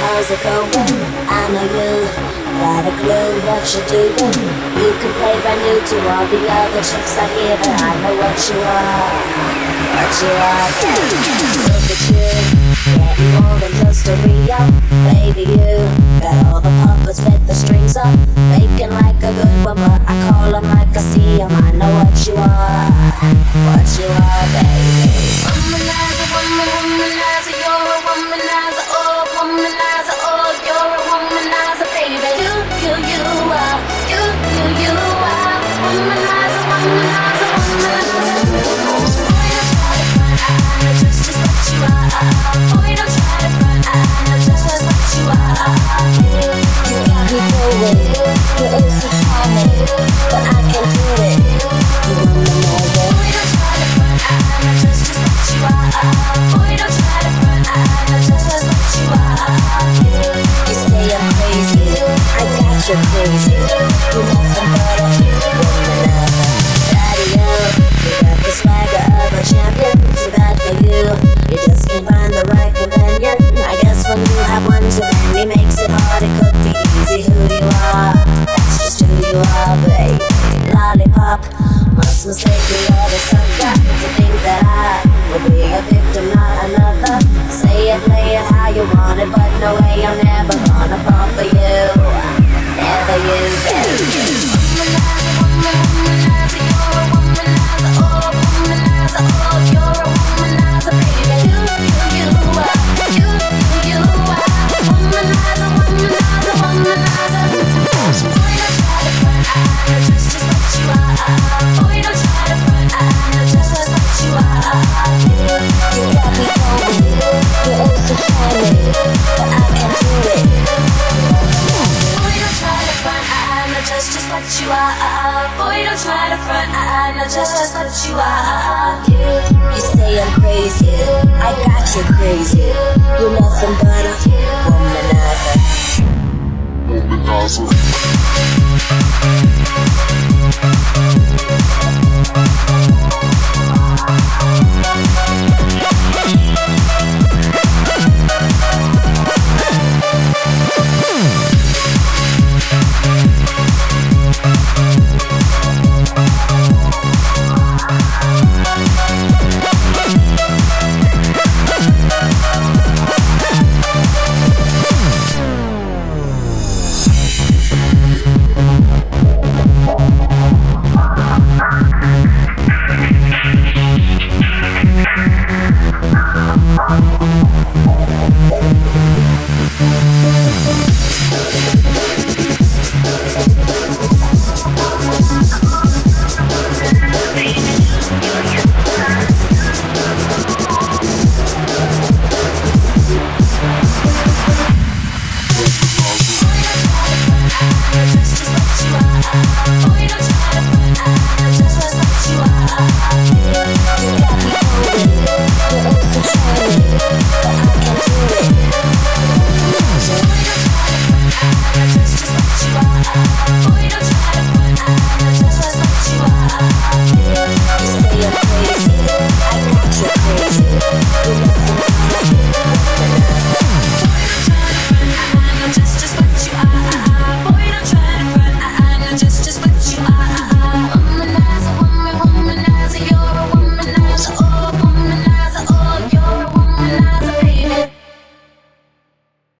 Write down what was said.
how's it going? I know you got a clue what you're doing. You can play brand new to all the other chicks I hear, but I know what you are. What you are, baby. Look at you, getting more than just a re-up. Baby, you got all the puppets with the strings up, faking like a good one, but I call them like I see them. I know what you are. What you are, baby. Womanizer, womanizer, you're a womanizer, oh, womanizer, oh, you're a womanizer, baby. You are, you are, womanizer, womanizer, womanizer. Just what you are. Boy, don't try to front, I know just what you are. You got me going, you're oh so charming, but I can't do it. You womanizer. Boy, don't try to front, I know just what you are. Boy, don't try to front, I know just what you are. You say I'm crazy, I got you crazy. You're nothing but a womanizer. Daddy-o, you got the swagger of a champion. Too bad for you, you just can't find the right companion. I guess when you have one too many makes it hard. It could be easy who you are, that's just who you are, babe. Lollipop, must mistake me or the sucker to think that I will be a victim, not another. Say it, play it how you want it, but no way I'm never gonna fall for you. Never you, baby. Womanizer, you're a womanizer, oh, womanizer, oh, you're a womanizer, baby. You are, you are, womanizer, womanizer, womanizer. Boy, don't try to front, I know just what you are. Boy, don't try to front, I know just what you are. You got me going, you're oh so charming, but I can't do it. Boy, don't try to front, I know just what you are. Boy, don't try to front, I know just what you are. You say I'm crazy, I got you crazy. You're nothing but a